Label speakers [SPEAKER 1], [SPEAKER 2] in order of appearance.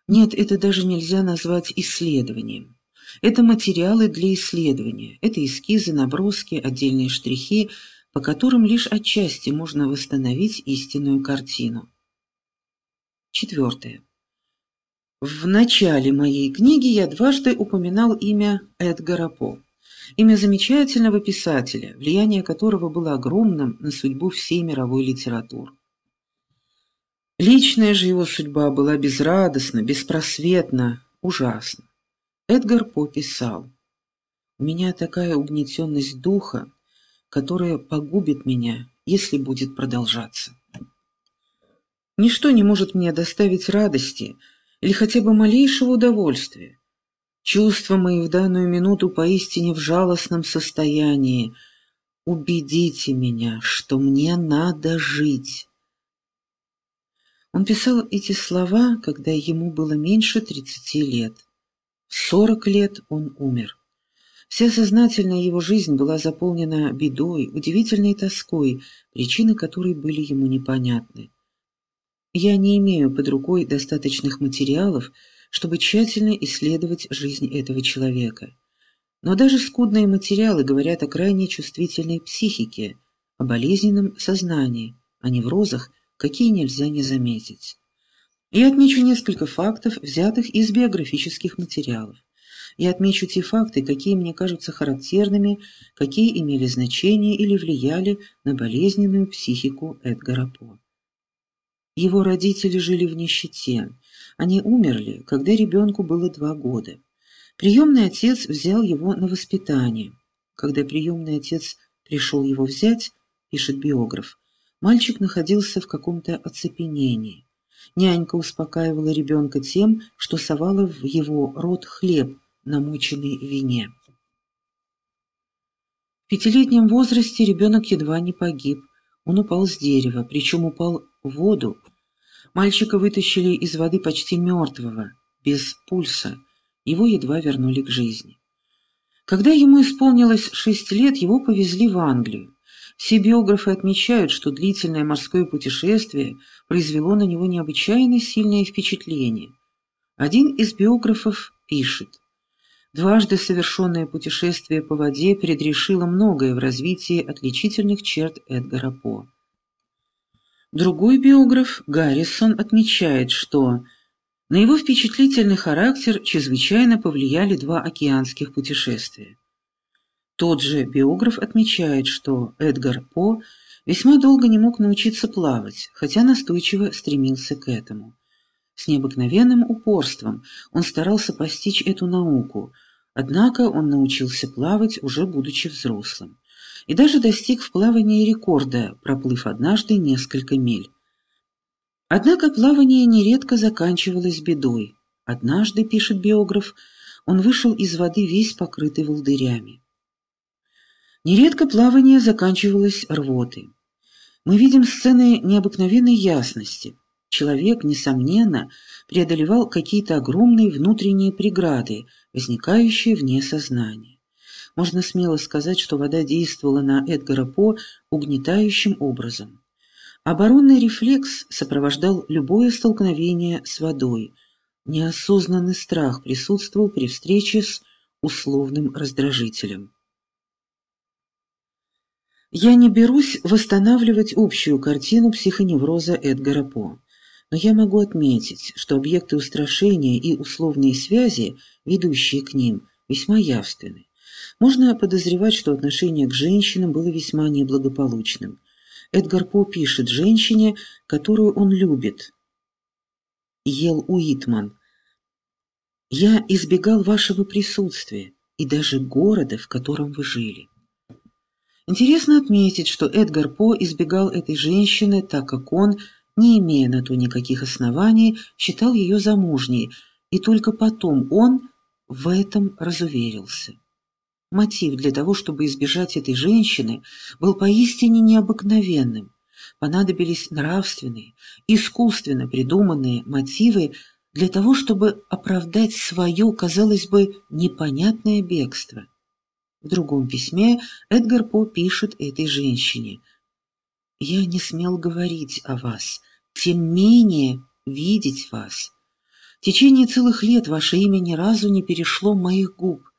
[SPEAKER 1] Нет, это даже нельзя назвать исследованием. Это материалы для исследования, это эскизы, наброски, отдельные штрихи, по которым лишь отчасти можно восстановить истинную картину. Четвертое. В начале моей книги я дважды упоминал имя Эдгара По. Имя замечательного писателя, влияние которого было огромным на судьбу всей мировой литературы. Личная же его судьба была безрадостна, беспросветна, ужасна. Эдгар По писал: «У меня такая угнетенность духа, которая погубит меня, если будет продолжаться. Ничто не может мне доставить радости или хотя бы малейшего удовольствия. Чувства мои в данную минуту поистине в жалостном состоянии. Убедите меня, что мне надо жить». Он писал эти слова, когда ему было меньше 30 лет. В 40 лет он умер. Вся сознательная его жизнь была заполнена бедой, удивительной тоской, причины которой были ему непонятны. Я не имею под рукой достаточных материалов, чтобы тщательно исследовать жизнь этого человека. Но даже скудные материалы говорят о крайне чувствительной психике, о болезненном сознании, о неврозах, какие нельзя не заметить. Я отмечу несколько фактов, взятых из биографических материалов. Я отмечу те факты, какие мне кажутся характерными, какие имели значение или влияли на болезненную психику Эдгара По. Его родители жили в нищете. Они умерли, когда ребенку было 2 года. Приемный отец взял его на воспитание. Когда приемный отец пришел его взять, пишет биограф, мальчик находился в каком-то оцепенении. Нянька успокаивала ребенка тем, что совала в его рот хлеб, намоченный в вине. В 5-летнем возрасте ребенок едва не погиб. Он упал с дерева, причем упал в воду. Мальчика вытащили из воды почти мертвого, без пульса. Его едва вернули к жизни. Когда ему исполнилось 6 лет, его повезли в Англию. Все биографы отмечают, что длительное морское путешествие произвело на него необычайно сильное впечатление. Один из биографов пишет: «Дважды совершенное путешествие по воде предрешило многое в развитии отличительных черт Эдгара По». Другой биограф, Гаррисон, отмечает, что на его впечатлительный характер чрезвычайно повлияли 2 океанских путешествия. Тот же биограф отмечает, что Эдгар По весьма долго не мог научиться плавать, хотя настойчиво стремился к этому. С необыкновенным упорством он старался постичь эту науку, однако он научился плавать, уже будучи взрослым, и даже достиг в плавании рекорда, проплыв однажды несколько миль. Однако плавание нередко заканчивалось бедой. Однажды, пишет биограф, он вышел из воды весь покрытый волдырями. Нередко плавание заканчивалось рвотой. Мы видим сцены необыкновенной ясности. Человек, несомненно, преодолевал какие-то огромные внутренние преграды, возникающие вне сознания. Можно смело сказать, что вода действовала на Эдгара По угнетающим образом. Оборонный рефлекс сопровождал любое столкновение с водой. Неосознанный страх присутствовал при встрече с условным раздражителем. Я не берусь восстанавливать общую картину психоневроза Эдгара По, но я могу отметить, что объекты устрашения и условные связи, ведущие к ним, весьма явственны. Можно подозревать, что отношение к женщинам было весьма неблагополучным. Эдгар По пишет женщине, которую он любит, Ел Уитман: «Я избегал вашего присутствия и даже города, в котором вы жили». Интересно отметить, что Эдгар По избегал этой женщины, так как он, не имея на то никаких оснований, считал ее замужней, и только потом он в этом разуверился. Мотив для того, чтобы избежать этой женщины, был поистине необыкновенным. Понадобились нравственные, искусственно придуманные мотивы для того, чтобы оправдать свое, казалось бы, непонятное бегство. В другом письме Эдгар По пишет этой женщине: «Я не смел говорить о вас, тем менее видеть вас. течение целых лет ваше имя ни разу не перешло моих губ.